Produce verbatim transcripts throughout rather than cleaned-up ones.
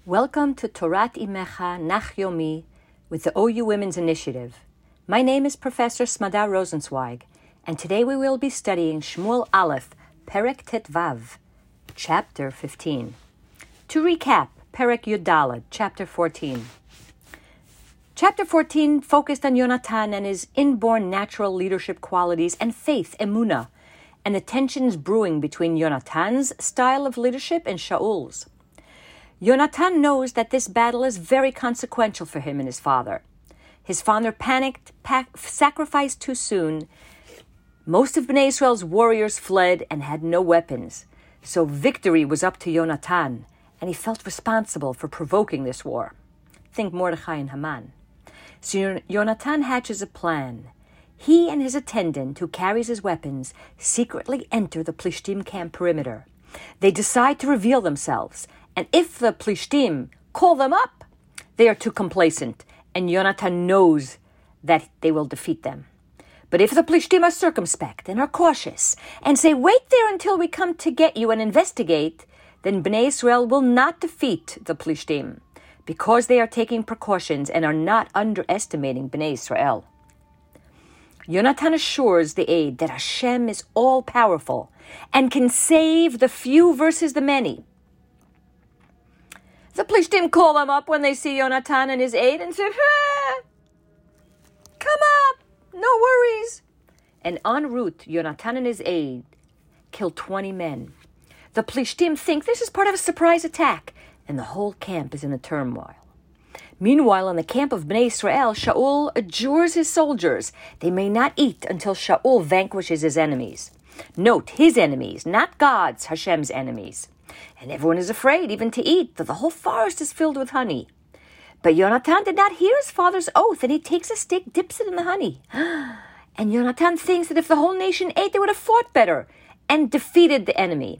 Welcome to Torat Imecha Nach Yomi with the O U Women's Initiative. My name is Professor Smadar Rosenzweig, and today we will be studying Shmuel Aleph, Perek Tet Vav, Chapter fifteen. To recap, Perek Yud Daled, Chapter fourteen. Chapter fourteen focused on Yonatan and his inborn natural leadership qualities and faith, emunah, and the tensions brewing between Yonatan's style of leadership and Shaul's. Yonatan knows that this battle is very consequential for him and his father. His father panicked, pac- sacrificed too soon. Most of Bnei Israel's warriors fled and had no weapons. So victory was up to Yonatan, and he felt responsible for provoking this war. Think Mordechai and Haman. So Yonatan hatches a plan. He and his attendant, who carries his weapons, secretly enter the Plishtim camp perimeter. They decide to reveal themselves, and if the Plishtim call them up, they are too complacent, and Yonatan knows that they will defeat them. But if the Plishtim are circumspect and are cautious, and say, wait there until we come to get you and investigate, then Bnei Israel will not defeat the Plishtim, because they are taking precautions and are not underestimating Bnei Israel. Yonatan assures the aide that Hashem is all-powerful and can save the few versus the many. The Plishtim call them up when they see Yonatan and his aide and say, ah, come up, no worries. And en route, Yonatan and his aide kill twenty men. The Plishtim think this is part of a surprise attack, and the whole camp is in a turmoil. Meanwhile, in the camp of Bnei Israel, Shaul adjures his soldiers they may not eat until Shaul vanquishes his enemies. Note, his enemies, not God's, Hashem's enemies. And everyone is afraid even to eat, though the whole forest is filled with honey. But Yonatan did not hear his father's oath, and he takes a stick, dips it in the honey. And Yonatan thinks that if the whole nation ate, they would have fought better and defeated the enemy.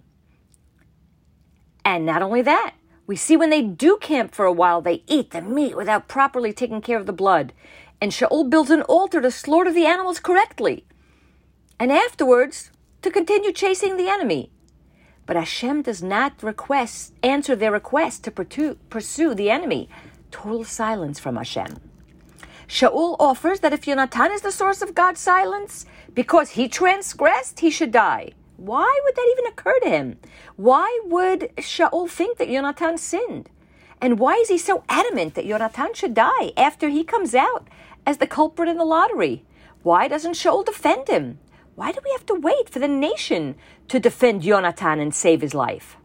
And not only that, we see when they do camp for a while, they eat the meat without properly taking care of the blood. And Shaul builds an altar to slaughter the animals correctly. And afterwards, to continue chasing the enemy. But Hashem does not request, answer their request to pursue, pursue the enemy. Total silence from Hashem. Shaul offers that if Yonatan is the source of God's silence, because he transgressed, he should die. Why would that even occur to him? Why would Shaul think that Yonatan sinned? And why is he so adamant that Yonatan should die after he comes out as the culprit in the lottery? Why doesn't Shaul defend him? Why do we have to wait for the nation to defend Yonatan and save his life?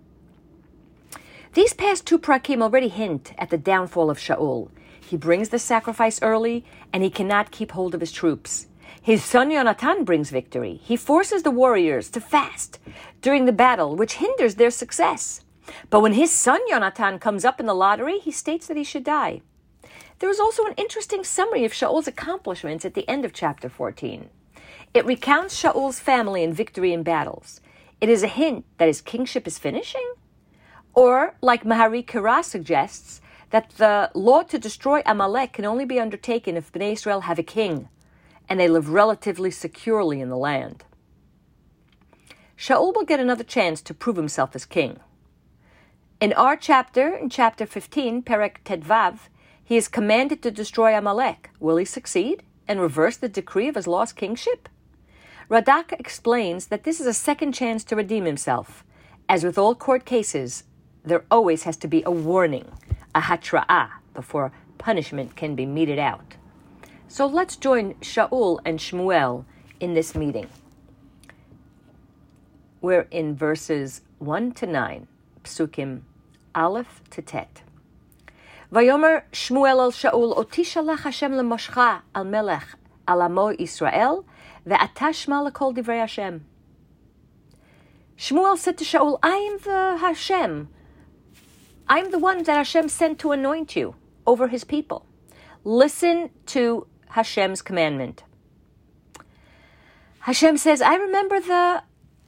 These past two prakim already hint at the downfall of Shaul. He brings the sacrifice early, and he cannot keep hold of his troops. His son Yonatan brings victory. He forces the warriors to fast during the battle, which hinders their success. But when his son Yonatan comes up in the lottery, he states that he should die. There is also an interesting summary of Shaul's accomplishments at the end of chapter fourteen. It recounts Shaul's family and victory in battles. It is a hint that his kingship is finishing? Or, like Mahari Kira suggests, that the law to destroy Amalek can only be undertaken if Bnei Israel have a king, and they live relatively securely in the land. Shaul will get another chance to prove himself as king. In our chapter, in chapter fifteen, Perek Tet Vav, he is commanded to destroy Amalek. Will he succeed and reverse the decree of his lost kingship? Radak explains that this is a second chance to redeem himself. As with all court cases, there always has to be a warning, a hatra'ah, before punishment can be meted out. So let's join Shaul and Shmuel in this meeting. We're in verses one to nine, Psukim Aleph to Tet. Vayomer Shmuel al Shaul, Oti shalach Hashem lemoshcha al melech al amo Yisrael, ve'ata shma lekol divrei Hashem. Shmuel said to Shaul, I am the Hashem. I am the one that Hashem sent to anoint you over his people. Listen to Hashem's commandment. Hashem says, I remember the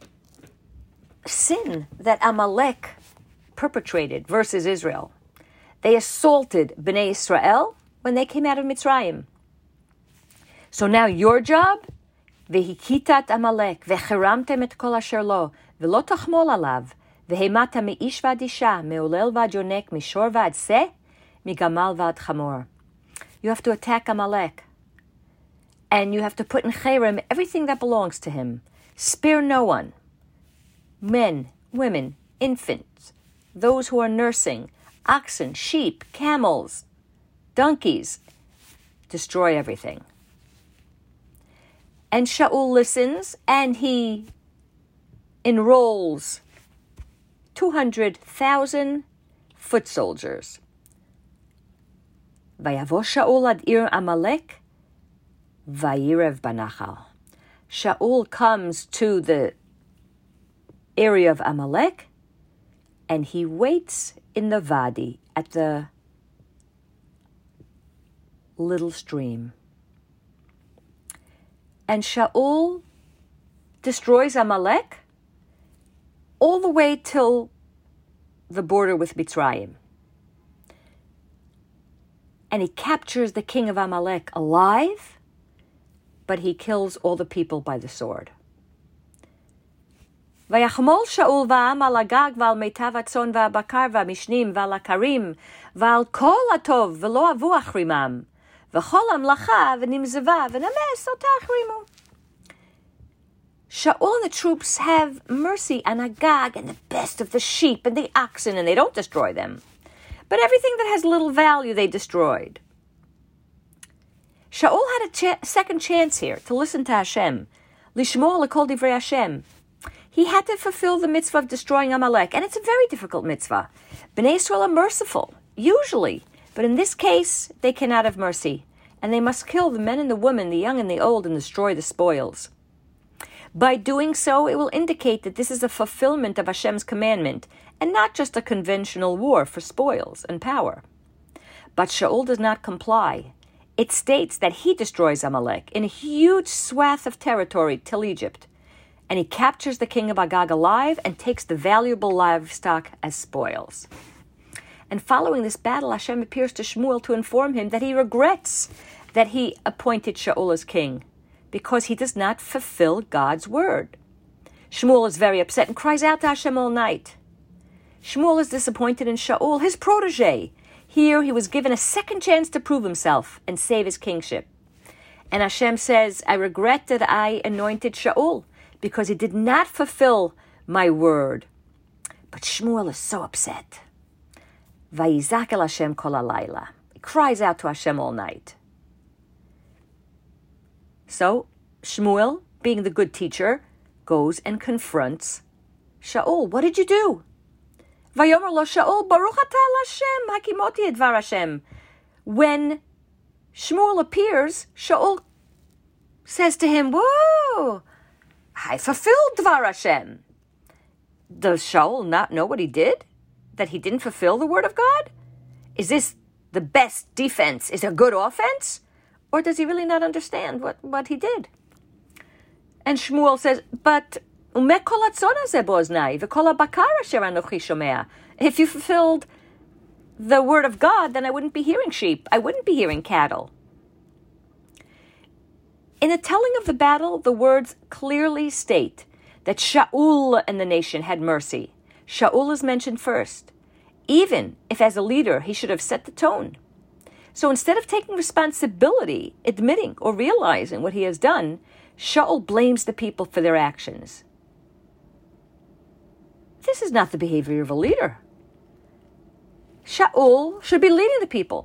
sin that Amalek perpetrated versus Israel. They assaulted Bnei Israel when they came out of Mitzrayim. So now your job, Vehikitat Amalek, vecheramtem et kol asher lo, velo tachmol alav, והימדת מאיש ועד אישה, מעולל ועד יונק, משור ועד שא, מגמל ועד חמור. You have to attack Amalek. And you have to put in cherem everything that belongs to him. Spare no one. Men, women, infants, those who are nursing, oxen, sheep, camels, donkeys. Destroy everything. And Shaul listens, and he enrolls two hundred thousand foot soldiers. Vayavo Shaul ad ir Amalek, vayirev banachal. Shaul comes to the area of Amalek, and he waits in the Wadi at the little stream. And Shaul destroys Amalek all the way till the border with Mitzrayim. And he captures the king of Amalek alive, but he kills all the people by the sword. ויחמול שאול והעם על הגג ועל מיטב הצאן והבקר והמשנים ועל הכרים ועל כל הטוב ולא אבו אחרימם וכל המלאכה ונמזבה ונמס אותה אחרימו. Shaul and the troops have mercy on Agag and the best of the sheep and the oxen, and they don't destroy them. But everything that has little value they destroyed. Shaul had a ch- second chance here to listen to Hashem. Lishmo lekol divrei Hashem. He had to fulfill the mitzvah of destroying Amalek, and it's a very difficult mitzvah. Bnei Israel are merciful, usually, but in this case, they cannot have mercy, and they must kill the men and the women, the young and the old, and destroy the spoils. By doing so, it will indicate that this is a fulfillment of Hashem's commandment, and not just a conventional war for spoils and power. But Shaul does not comply. It states that he destroys Amalek in a huge swath of territory till Egypt, and he captures the king of Agag alive and takes the valuable livestock as spoils. And following this battle, Hashem appears to Shmuel to inform him that he regrets that he appointed Shaul as king, because he does not fulfill God's word. Shmuel is very upset and cries out to Hashem all night. Shmuel is disappointed in Shaul, his protege. Here he was given a second chance to prove himself and save his kingship. And Hashem says, I regret that I anointed Shaul, because he did not fulfill my word. But Shmuel is so upset. Vayizak el Hashem kol halayla. He cries out to Hashem all night. So Shmuel, being the good teacher, goes and confronts Shaul. What did you do? Vayomer lo Shaul, Baruch atah Hashem, hakimoti et dvar Hashem. When Shmuel appears, Shaul says to him, whoa, I fulfilled Dvar Hashem. Does Shaul not know what he did? That he didn't fulfill the word of God? Is this the best defense? Is a good offense? Or does he really not understand what, what he did? And Shmuel says, but if you fulfilled the word of God, then I wouldn't be hearing sheep. I wouldn't be hearing cattle. In the telling of the battle, the words clearly state that Shaul and the nation had mercy. Shaul is mentioned first, even if as a leader he should have set the tone. So instead of taking responsibility, admitting or realizing what he has done, Shaul blames the people for their actions. This is not the behavior of a leader. Shaul should be leading the people.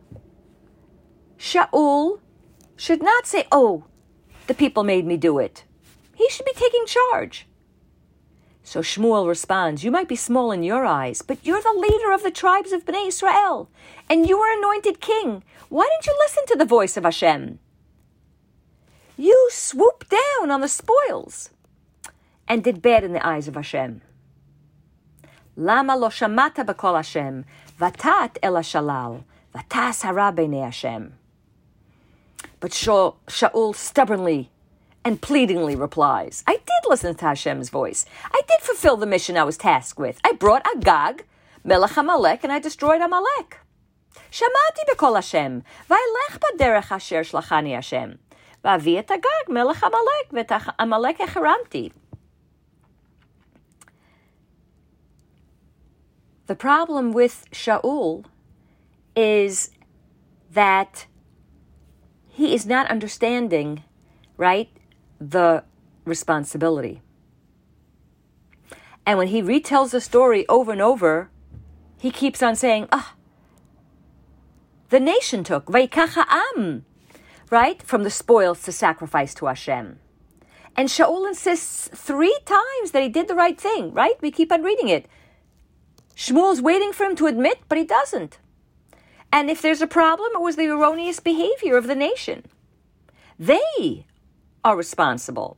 Shaul should not say, oh, the people made me do it. He should be taking charge. So Shmuel responds, you might be small in your eyes, but you're the leader of the tribes of Bnei Israel, and you were anointed king. Why didn't you listen to the voice of Hashem? You swooped down on the spoils and did bad in the eyes of Hashem. Lama lo shamata b'kol Hashem, vatat el hashalal, vatas hara b'nei Hashem. But Shaul stubbornly and pleadingly replies, I did listen to Hashem's voice. I did fulfill the mission I was tasked with. I brought Agag, Melech Amalek, and I destroyed Amalek. Shamati b'kol Hashem, v'aylech b'derech asher shlachani Hashem, v'avi et Agag, Melech Amalek, v'et Amalek echaramti. The problem with Shaul is that he is not understanding, right, the responsibility. And when he retells the story over and over, he keeps on saying, ah, the nation took, Vayikach ha'am, right, from the spoils to sacrifice to Hashem. And Shaul insists three times that he did the right thing, right? We keep on reading it. Shmuel's waiting for him to admit, but he doesn't. And if there's a problem, it was the erroneous behavior of the nation. They are responsible.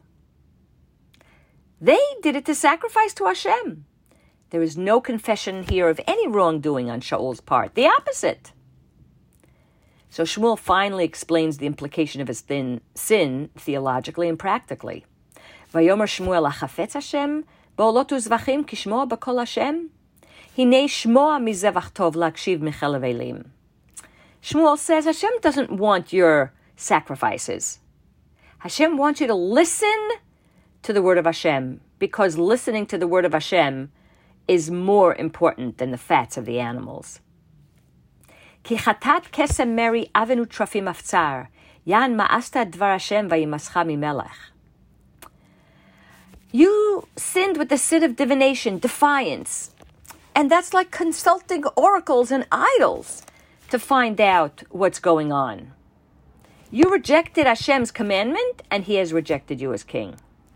They did it to sacrifice to Hashem. There is no confession here of any wrongdoing on Shaul's part. The opposite. So Shmuel finally explains the implication of his thin sin theologically and practically. Vayomer Shmuel achafetz Hashem, bo'olot uzvachim kishmoa b'kol Hashem, hinei shmoa mizevach tov lakshiv michelav elim. Shmuel says Hashem doesn't want your sacrifices. Hashem wants you to listen to the word of Hashem, because listening to the word of Hashem is more important than the fats of the animals. Ki chatat kesem meri avenu trafim aftzar, yan ma'asta dvar Hashem vayimascha mimelech. You sinned with the sin of divination, defiance, and that's like consulting oracles and idols to find out what's going on. You rejected Hashem's commandment, and he has rejected you as king.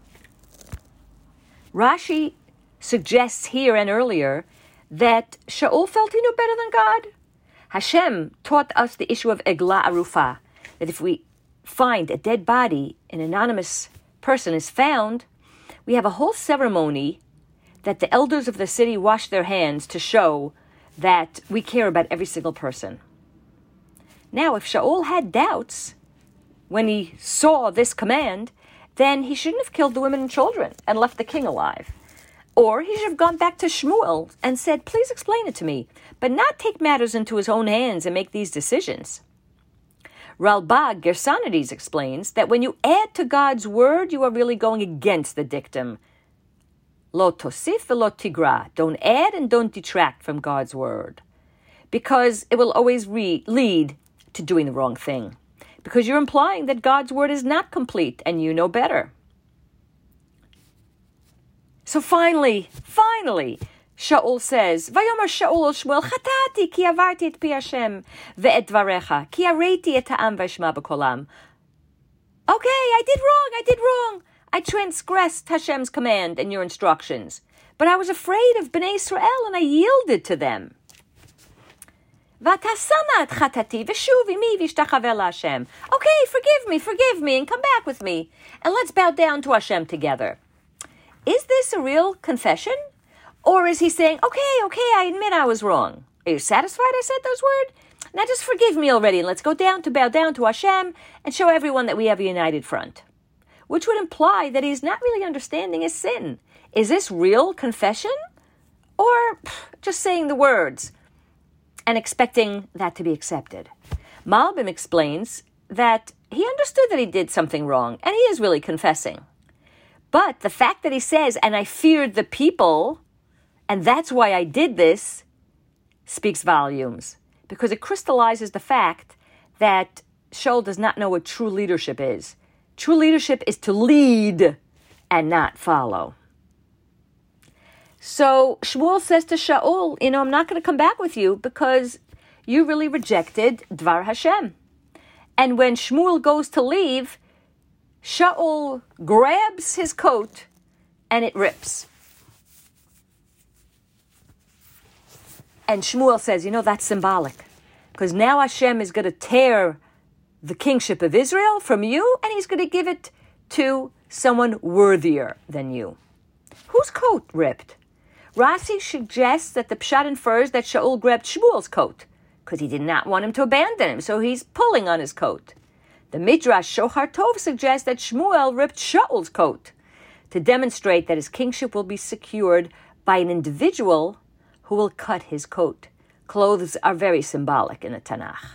Rashi suggests here and earlier that Shaul felt he knew better than God. Hashem taught us the issue of Egla Arufa, that if we find a dead body, an anonymous person is found, we have a whole ceremony that the elders of the city wash their hands to show that we care about every single person. Now, if Shaul had doubts when he saw this command, then he shouldn't have killed the women and children and left the king alive. Or he should have gone back to Shmuel and said, please explain it to me, but not take matters into his own hands and make these decisions. Ralbag Gersonides explains that when you add to God's word, you are really going against the dictum. Lo tosif velo tigra. Don't add and don't detract from God's word, because it will always re- lead to doing the wrong thing, because you're implying that God's word is not complete and you know better. So finally, finally, Shaul says, Vayomer Shaul Shmuel, Chatati ki avarti et pi Hashem ve'et dvarecha, ki areti et ha'am v'eshma b'kolam. Okay, I did wrong, I did wrong. I transgressed Hashem's command and your instructions, but I was afraid of Bnei Israel and I yielded to them. V'atasana et chatati v'shuv imi v'ishtachaveh LaHashem. Okay, forgive me, forgive me, and come back with me, and let's bow down to Hashem together. Is this a real confession? Or is he saying, okay, okay, I admit I was wrong. Are you satisfied I said those words? Now just forgive me already, and let's go down to bow down to Hashem and show everyone that we have a united front. Which would imply that he's not really understanding his sin. Is this real confession? Or just saying the words and expecting that to be accepted? Malbim explains that he understood that he did something wrong, and he is really confessing. But the fact that he says, and I feared the people, and that's why I did this, speaks volumes, because it crystallizes the fact that Shaul does not know what true leadership is. True leadership is to lead and not follow. So Shmuel says to Shaul, you know, I'm not going to come back with you because you really rejected Dvar Hashem. And when Shmuel goes to leave, Shaul grabs his coat and it rips. And Shmuel says, you know, that's symbolic, because now Hashem is going to tear the kingship of Israel from you, and he's going to give it to someone worthier than you. Whose coat ripped? Rashi suggests that the Pshat infers that Shaul grabbed Shmuel's coat, because he did not want him to abandon him, so he's pulling on his coat. The Midrash Shohar Tov suggests that Shmuel ripped Shaul's coat to demonstrate that his kingship will be secured by an individual who will cut his coat. Clothes are very symbolic in the Tanakh.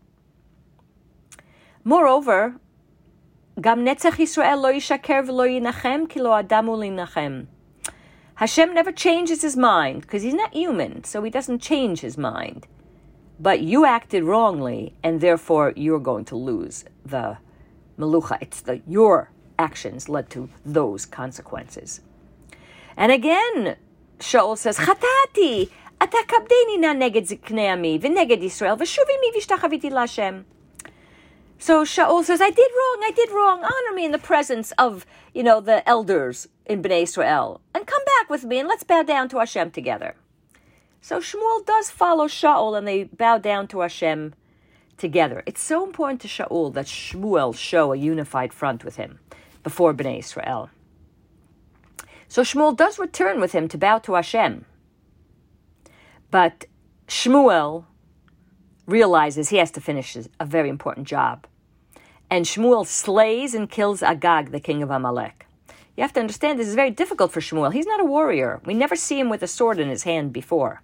Moreover, Gam Netzach Yisrael lo yishaker v'lo yinachem ki lo adamu linachem. Hashem never changes his mind because he's not human, so he doesn't change his mind. But you acted wrongly, and therefore you're going to lose the melucha. It's the your actions led to those consequences. And again, Shaul says, Chatati, ata kabdeni na neged ziknei ami, v'neged Yisrael, v'shuvi mi v'shtachaviti l'Hashem. So Shaul says, I did wrong, I did wrong. Honor me in the presence of, you know, the elders in Bnei Israel. And come back with me and let's bow down to Hashem together. So Shmuel does follow Shaul and they bow down to Hashem together. It's so important to Shaul that Shmuel show a unified front with him before Bnei Israel. So Shmuel does return with him to bow to Hashem. But Shmuel realizes he has to finish a very important job. And Shmuel slays and kills Agag, the king of Amalek. You have to understand this is very difficult for Shmuel. He's not a warrior. We never see him with a sword in his hand before.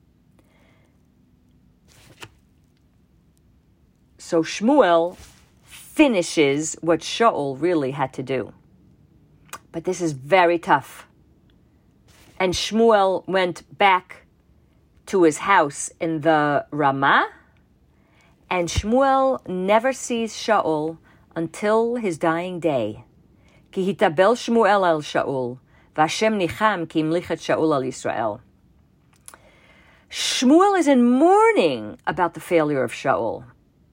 So Shmuel finishes what Shaul really had to do. But this is very tough. And Shmuel went back to his house in the Ramah, and Shmuel never sees Shaul until his dying day. Ki hitabel Shmuel el Shaul, v'Hashem nicham ki imlichet Shaul al Yisrael. Shmuel is in mourning about the failure of Shaul.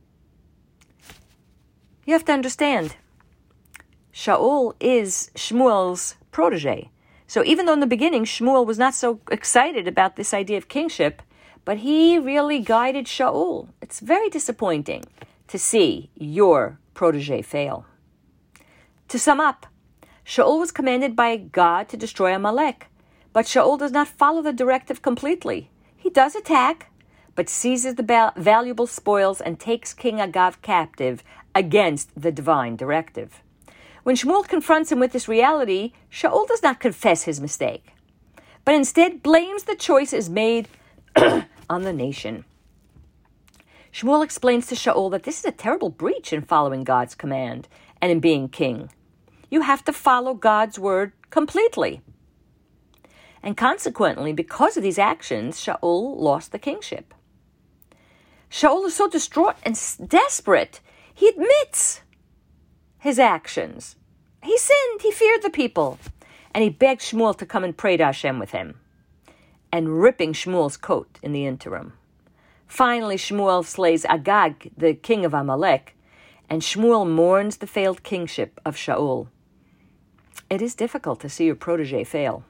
You have to understand, Shaul is Shmuel's protege. So even though in the beginning Shmuel was not so excited about this idea of kingship, but he really guided Shaul. It's very disappointing to see your protege fail. To sum up, Shaul was commanded by God to destroy Amalek, but Shaul does not follow the directive completely. He does attack, but seizes the ba- valuable spoils and takes King Agag captive against the divine directive. When Shmuel confronts him with this reality, Shaul does not confess his mistake, but instead blames the choices made on the nation. Shmuel explains to Shaul that this is a terrible breach in following God's command and in being king. You have to follow God's word completely. And consequently, because of these actions, Shaul lost the kingship. Shaul is so distraught and desperate, he admits his actions. He sinned, he feared the people, and he begged Shmuel to come and pray to Hashem with him, and ripping Shmuel's coat in the interim. Finally, Shmuel slays Agag, the king of Amalek, and Shmuel mourns the failed kingship of Shaul. It is difficult to see your protege fail.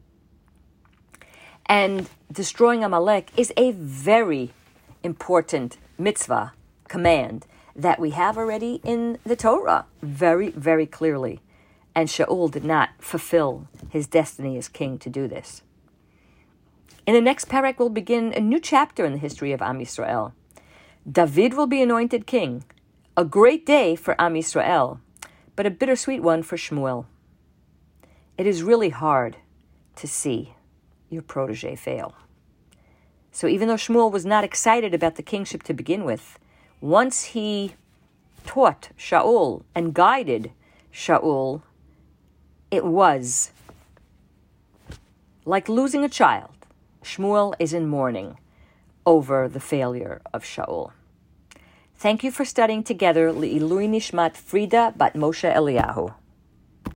And destroying Amalek is a very important mitzvah, command, that we have already in the Torah, very, very clearly. And Shaul did not fulfill his destiny as king to do this. In the next parak, we'll begin a new chapter in the history of Am Yisrael. David will be anointed king, a great day for Am Yisrael, but a bittersweet one for Shmuel. It is really hard to see your protege fail. So even though Shmuel was not excited about the kingship to begin with, once he taught Shaul and guided Shaul, it was like losing a child. Shmuel is in mourning over the failure of Shaul. Thank you for studying together Le'ilui Nishmat Frida Bat Moshe Eliyahu.